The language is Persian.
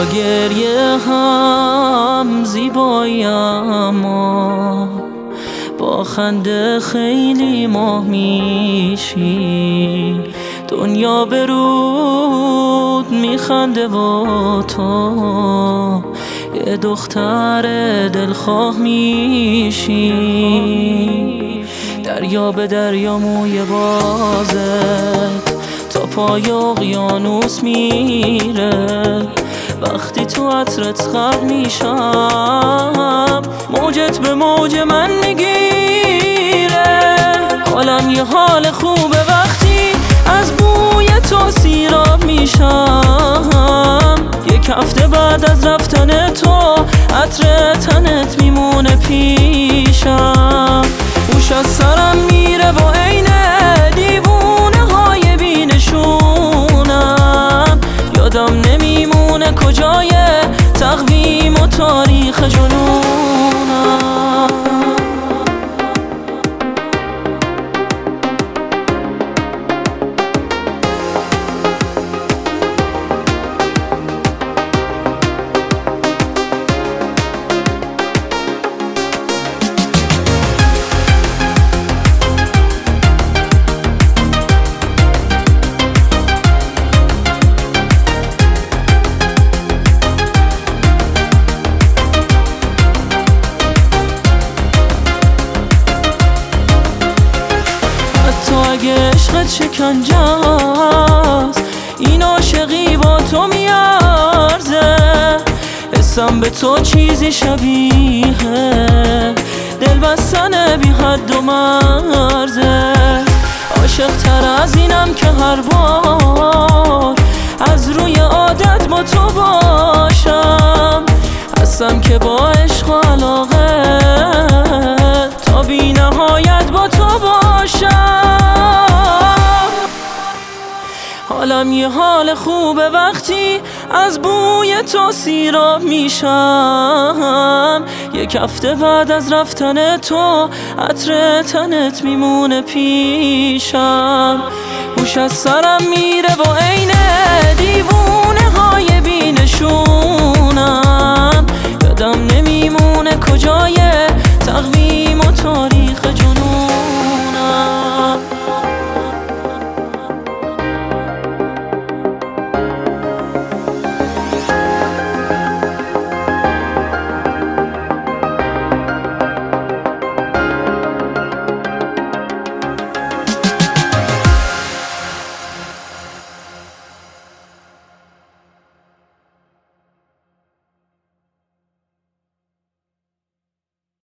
با گریه هم زیبایی، اما با خنده خیلی ماه میشی. دنیا به رود میخنده و تو یه دختر دلخواه میشی. دریا به دریا موی بازت تا پای اقیانوس میره. وقتی تو عطرت خلق میشم موجت به موج من میگیره. حالم یه حال خوبه وقتی از بوی تو سیراب میشم. یک هفته بعد از رفتن تو عطر تنت میمونه پیشم. هوش از سرم میره و عین دیوونه های بینشونم. یادم نمیمونه کجای تقویم و تاریخ جنونم. اگه عشقت شکنجه است این عاشقی با تو میارزه. حسم به تو چیزی شبیه دل بستن بی حد و مرزه. عاشق تر از اینم که هر بار از روی عادت با تو باشم. هستم که با عشق و علاقه تا بی نهایت با تو باشم. حالم یه حال خوبه وقتی از بوی تو سیراب میشم. یک هفته بعد از رفتن تو عطر تنت میمونه پیشم. هوش از سرم میره و عین دیوونه